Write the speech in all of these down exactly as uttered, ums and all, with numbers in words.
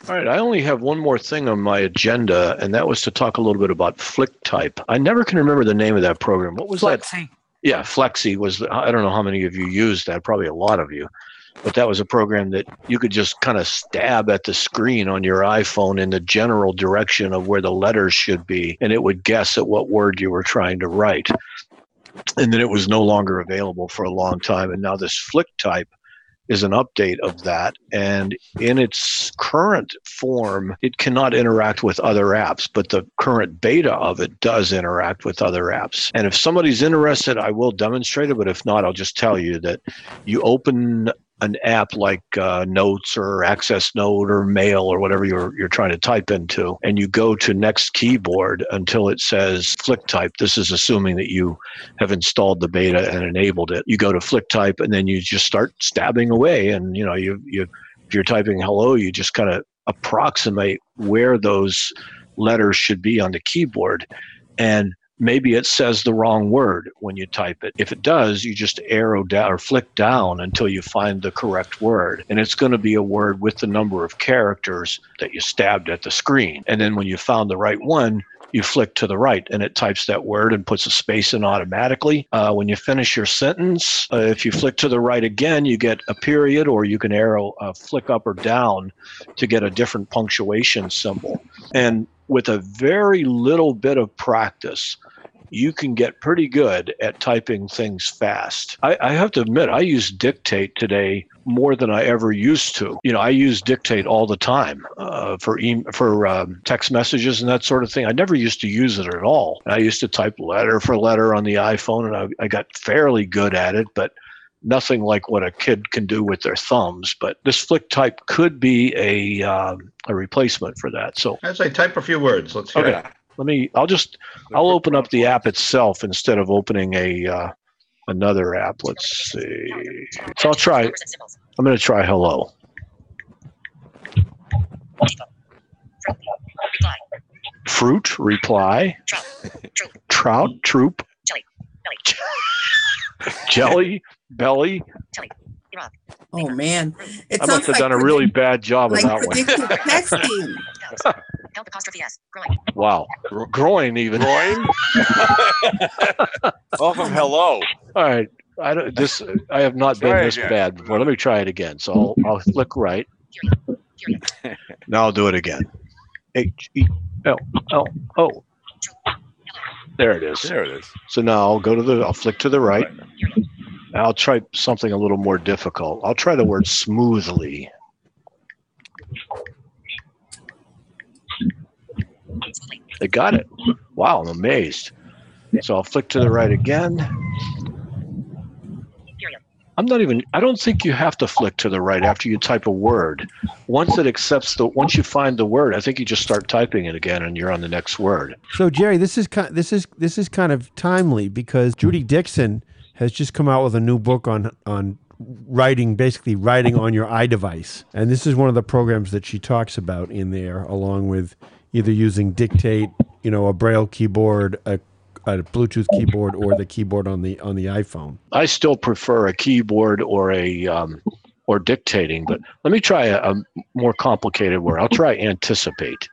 All right, I only have one more thing on my agenda, and that was to talk a little bit about FlickType. I never can remember the name of that program. What was that? Flexi. Yeah, Flexi was, I don't know how many of you used that, probably a lot of you. But that was a program that you could just kind of stab at the screen on your iPhone in the general direction of where the letters should be, and it would guess at what word you were trying to write. And then it was no longer available for a long time. And now this FlickType is an update of that. And in its current form, it cannot interact with other apps, but the current beta of it does interact with other apps. And if somebody's interested, I will demonstrate it. But if not, I'll just tell you that you open an app like uh, Notes or Access Note or Mail or whatever you're you're trying to type into, and you go to Next Keyboard until it says FlickType. This is assuming that you have installed the beta and enabled it. You go to FlickType, and then you just start stabbing away. And you know, you you if you're typing hello, you just kind of approximate where those letters should be on the keyboard, and maybe it says the wrong word when you type it. If it does, you just arrow down or flick down until you find the correct word. And it's going to be a word with the number of characters that you stabbed at the screen. And then when you found the right one, you flick to the right and it types that word and puts a space in automatically. Uh, when you finish your sentence, uh, if you flick to the right again, you get a period, or you can arrow uh, flick up or down to get a different punctuation symbol. And with a very little bit of practice, you can get pretty good at typing things fast. I, I have to admit, I use Dictate today more than I ever used to. You know, I use Dictate all the time uh, for e- for um, text messages and that sort of thing. I never used to use it at all. I used to type letter for letter on the iPhone, and I, I got fairly good at it, but nothing like what a kid can do with their thumbs. But this FlickType could be a um, a replacement for that. So as I type a few words, let's hear okay. it. Let me, I'll just, I'll open up the app itself instead of opening a uh, another app. Let's see. So I'll try, I'm going to try hello. Fruit, reply. Trout, troop. Jelly, belly. Oh man, it I sounds must have like done a really bad job like of that one. predictive texting. Help apostrophe S. Groin. Wow, Gro- groin even. Groin? Welcome, hello. All right, I don't. This I have not been Try this again. bad before. Let me try it again. So I'll, I'll click right. Period. Period. Now I'll do it again. H E L L O. There it is. There it is. So now I'll go to the. I'll flick to the right. Period. I'll try something a little more difficult. I'll try the word smoothly. Smoothly. I got it. Wow, I'm amazed. So I'll flick to the right again. Period. I'm not even, I don't think you have to flick to the right after you type a word. Once it accepts the, once you find the word, I think you just start typing it again and you're on the next word. So Jerry, this is kind, this is this is kind of timely because Judy Dixon has just come out with a new book on on writing, basically writing on your iDevice, and this is one of the programs that she talks about in there, along with either using Dictate, you know, a Braille keyboard, a a Bluetooth keyboard, or the keyboard on the on the iPhone. I still prefer a keyboard or a um, or dictating, but let me try a, a more complicated word. I'll try anticipate.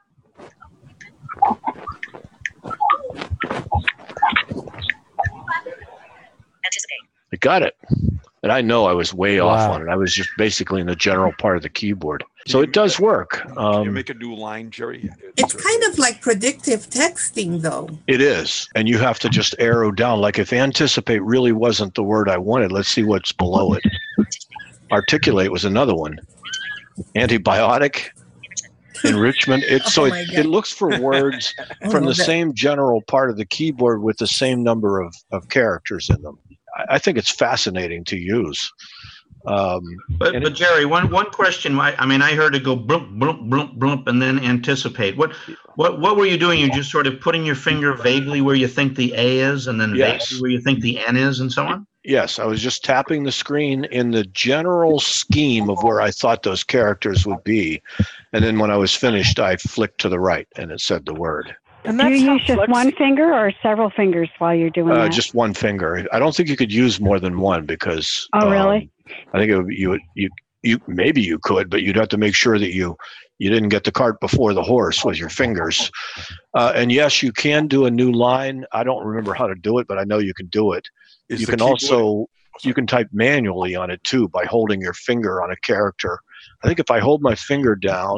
Anticipate. I got it. And I know I was way off Wow. on it. I was just basically in the general part of the keyboard. So it does work. Can you Um, make a new line, Jerry? It's kind of like predictive texting, though. it is. And you have to just arrow down. Like if anticipate really wasn't the word I wanted, let's see what's below it. Articulate was another one. Antibiotic, enrichment. It, so Oh it, my God. it looks for words from Oh, the that- same general part of the keyboard with the same number of, of characters in them. I, I think it's fascinating to use. Um, But, and but it- Jerry, one, one question, I, I mean, I heard it go blump, blump, blump, blump, and then anticipate. What, what, what were you doing? You're just sort of putting your finger vaguely where you think the A is, and then Yes. vaguely where you think the N is, and so on? Yes, I was just tapping the screen in the general scheme of where I thought those characters would be. And then when I was finished, I flicked to the right and it said the word. And Do you how use just Flex- one finger or several fingers while you're doing Uh, that? just one finger. I don't think you could use more than one because. Oh, really? um, I think it would, you, would- you, you, maybe you could, but you'd have to make sure that you, You didn't get the cart before the horse with your fingers. Uh, and yes, you can do a new line. I don't remember how to do it, but I know you can do it. Is You the can keyboard- also you can type manually on it too by holding your finger on a character. I think if I hold my finger down,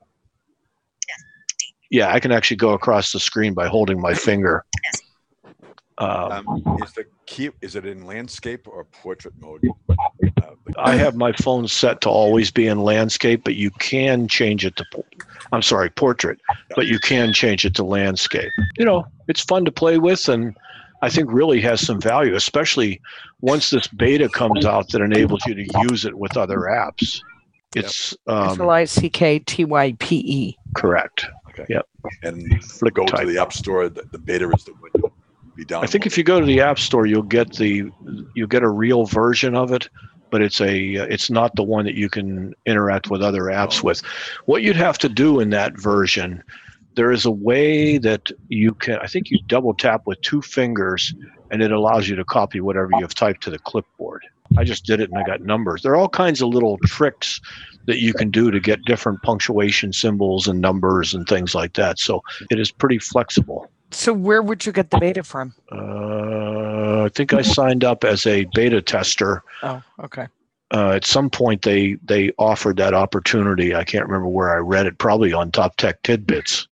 yeah, I can actually go across the screen by holding my finger. Um, Um, is the key, is it in landscape or portrait mode? Uh, the- I have my phone set to always be in landscape, but you can change it to, po- I'm sorry, portrait, but you can change it to landscape. You know, it's fun to play with, and I think really has some value, especially once this beta comes out that enables you to use it with other apps. It's S L um, I C K T Y P E. correct. Okay. Yep. And Flick go to type. the App Store. The, the beta is the window. Be down. I think if you go to the App Store, you'll get the you get a real version of it, but it's a it's not the one that you can interact with other apps with. What you'd have to do in that version, there is a way that you can. I think you double tap with two fingers, and it allows you to copy whatever you've typed to the clipboard. I just did it, and I got numbers. There are all kinds of little tricks that you can do to get different punctuation symbols and numbers and things like that. So it is pretty flexible. So where would you get the beta from? Uh, I think I signed up as a beta tester. Oh, okay. Uh, at some point, they they offered that opportunity. I can't remember where I read it. Probably on Top Tech Tidbits.